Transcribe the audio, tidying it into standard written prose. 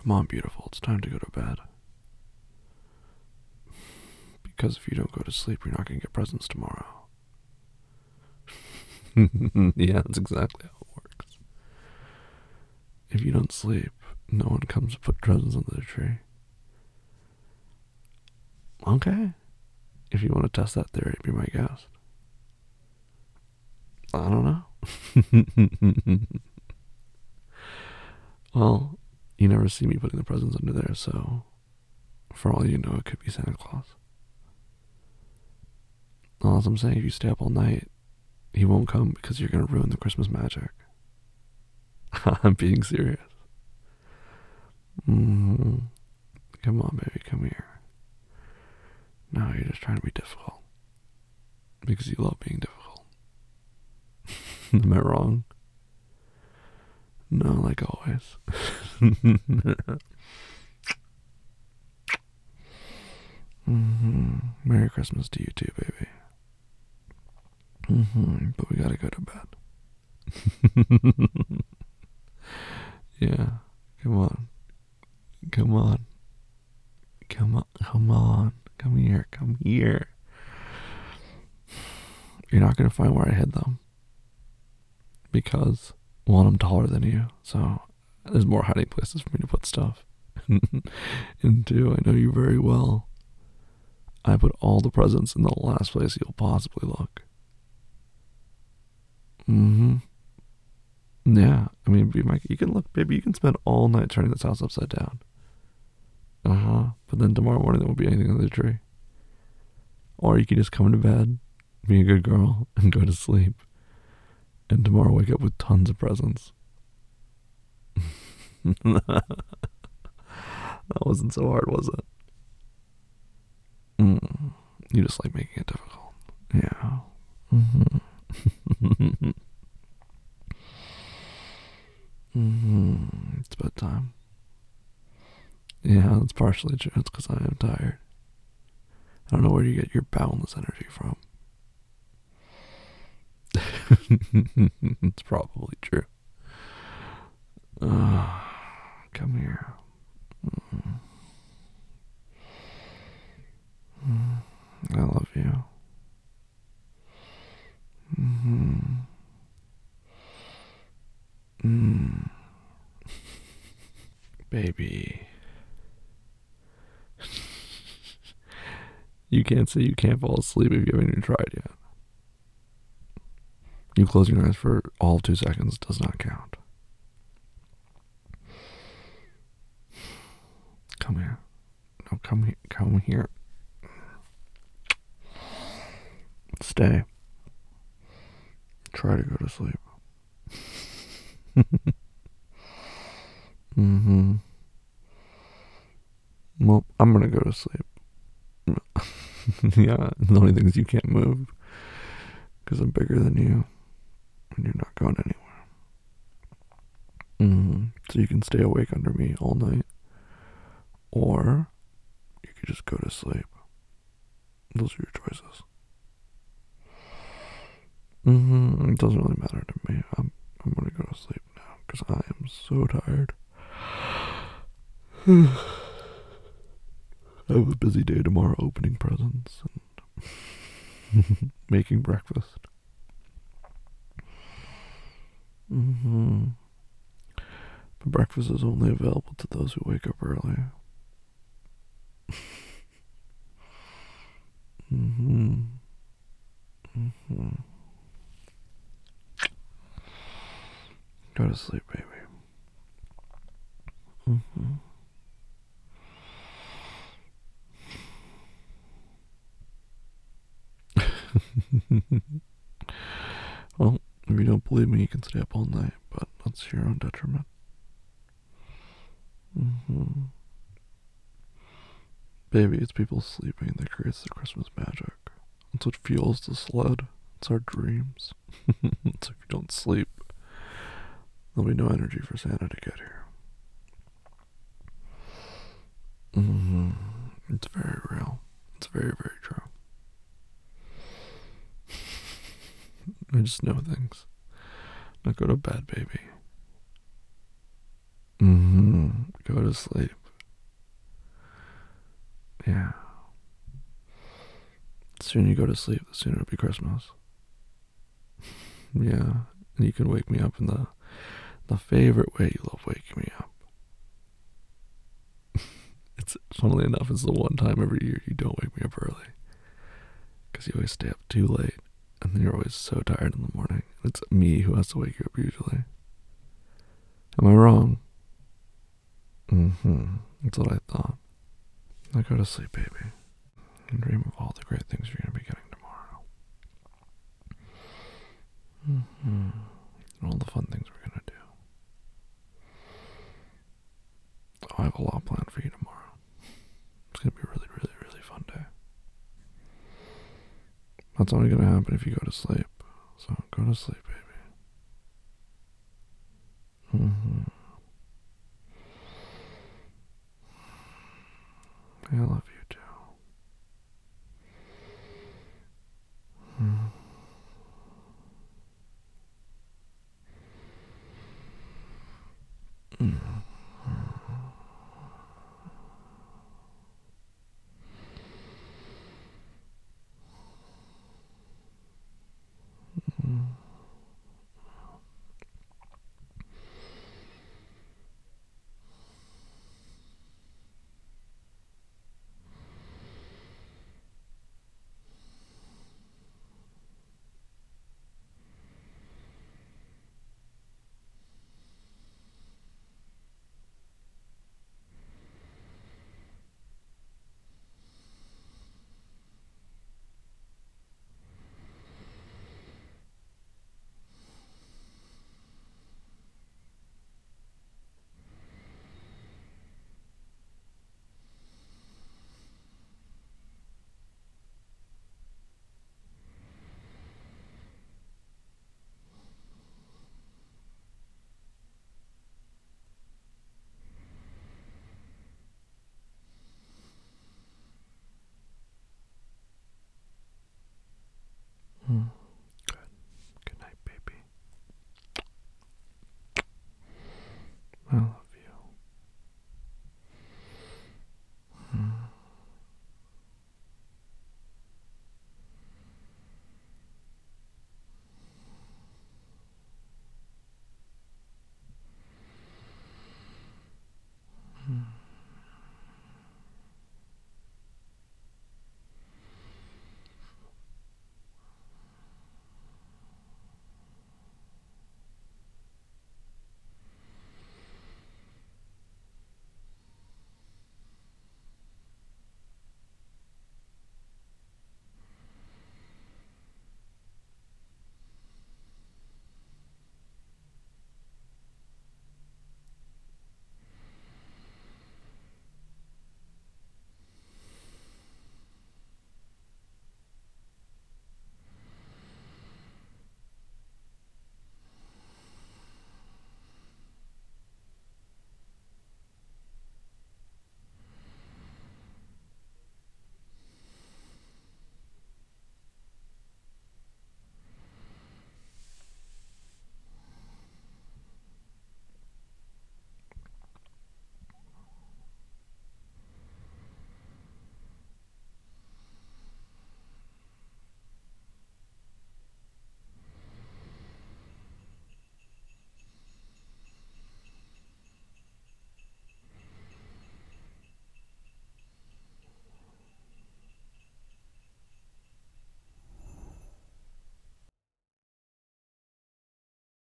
Come on, beautiful, it's time to go to bed. Because if you don't go to sleep, you're not going to get presents tomorrow. Yeah, that's exactly how it works. If you don't sleep, no one comes to put presents under the tree. Okay. If you want to test that theory, be my guest. I don't know. Well, you never see me putting the presents under there, so for all you know, it could be Santa Claus. All I'm saying, if you stay up all night, he won't come because you're going to ruin the Christmas magic. I'm being serious. Mm-hmm. Come on, baby, come here. No, you're just trying to be difficult. Because you love being difficult. Am I wrong? No, like always. Merry Christmas to you too, baby. But we gotta go to bed. Yeah, come on. Come on. Come on. Come on. Come here. Come here. You're not gonna find where I hid them. Because, one, I'm taller than you, so there's more hiding places for me to put stuff. And two, I know you very well. I put all the presents in the last place you'll possibly look. Yeah, I mean, you can look, baby, you can spend all night turning this house upside down. But then tomorrow morning there won't be anything under the tree. Or you can just come to bed, be a good girl, and go to sleep. And tomorrow wake up with tons of presents. That wasn't so hard, was it? You just like making it difficult. Yeah. It's bedtime. Yeah, that's partially true. It's because I am tired. I don't know where you get your boundless energy from. It's probably true. Come here. I love you. Baby. You can't say you can't fall asleep if you haven't even tried yet. You close your eyes for all of 2 seconds does not count. Come here. No, come here. Come here. Stay. Try to go to sleep. Well, I'm gonna go to sleep. Yeah, the only thing is you can't move. Because I'm bigger than you. And you're not going anywhere. So you can stay awake under me all night. Or you could just go to sleep. Those are your choices. It doesn't really matter to me. I'm gonna go to sleep now because I am so tired. I have a busy day tomorrow opening presents and making breakfast. But breakfast is only available to those who wake up early. Go to sleep, baby. Well, if you don't believe me, you can stay up all night, but that's your own detriment. Baby, it's people sleeping that creates the Christmas magic. It's what fuels the sled. It's our dreams. So if you don't sleep, there'll be no energy for Santa to get here. It's very real. It's very, very true. I just know things. Now go to bed, baby. Go Go to sleep. Yeah. The sooner you go to sleep, the sooner it'll be Christmas. Yeah. And you can wake me up in the favorite way you love waking me up. It's, funnily enough, it's the one time every year you don't wake me up early. Because you always stay up too late. And then you're always so tired in the morning. It's me who has to wake you up usually. Am I wrong? That's what I thought. Now go to sleep, baby. And dream of all the great things you're going to be getting tomorrow. And all the fun things we're going to do. Oh, I have a lot planned for you tomorrow. It's going to be a really, really, really fun day. That's only going to happen if you go to sleep. So go to sleep, baby. I love you.